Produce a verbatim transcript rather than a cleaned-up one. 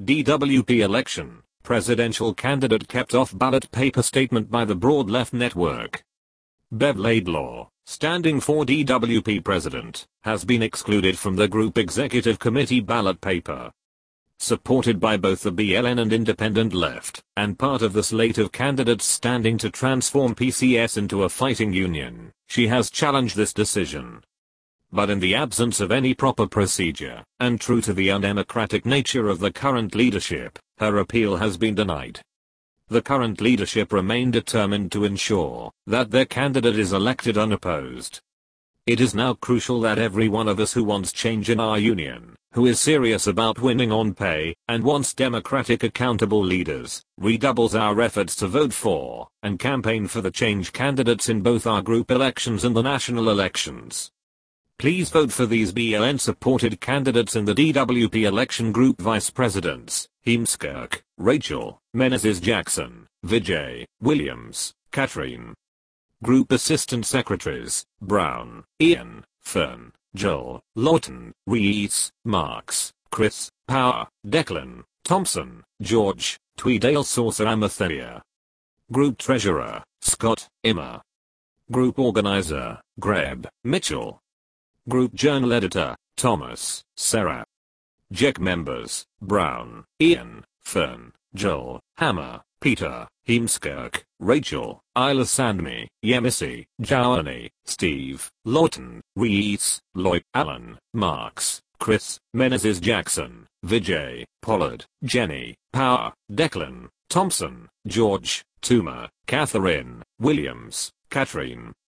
D W P election, presidential candidate kept off ballot paper statement by the Broad Left Network. Bev Laidlaw, standing for D W P president, has been excluded from the group executive committee ballot paper. Supported by both the B L N and Independent Left, and part of the slate of candidates standing to transform P C S into a fighting union, she has challenged this decision. But in the absence of any proper procedure, and true to the undemocratic nature of the current leadership, her appeal has been denied. The current leadership remain determined to ensure that their candidate is elected unopposed. It is now crucial that every one of us who wants change in our union, who is serious about winning on pay, and wants democratic accountable leaders, redoubles our efforts to vote for, and campaign for the change candidates in both our group elections and the national elections. Please vote for these B L N-supported candidates in the D W P election. Group Vice Presidents: Heemskerk, Rachel, Menezes Jackson, Vijay, Williams, Catherine. Group Assistant Secretaries: Brown, Ian, Fern, Joel, Lawton, Rees, Marks, Chris, Power, Declan, Thompson, George, Tweedale Saucer Amathea. Group Treasurer: Scott, Emma. Group Organizer: Greb, Mitchell. Group Journal Editor: Thomas, Sarah. J E C Members: Brown, Ian, Fern, Joel, Hammer, Peter, Heemskerk, Rachel, Isla Sandme, Yemisi, Journey, Steve, Lawton, Rees, Lloyd, Allen, Marks, Chris, Menezes Jackson, Vijay, Pollard, Jenny, Power, Declan, Thompson, George, Tuma, Catherine, Williams, Catherine.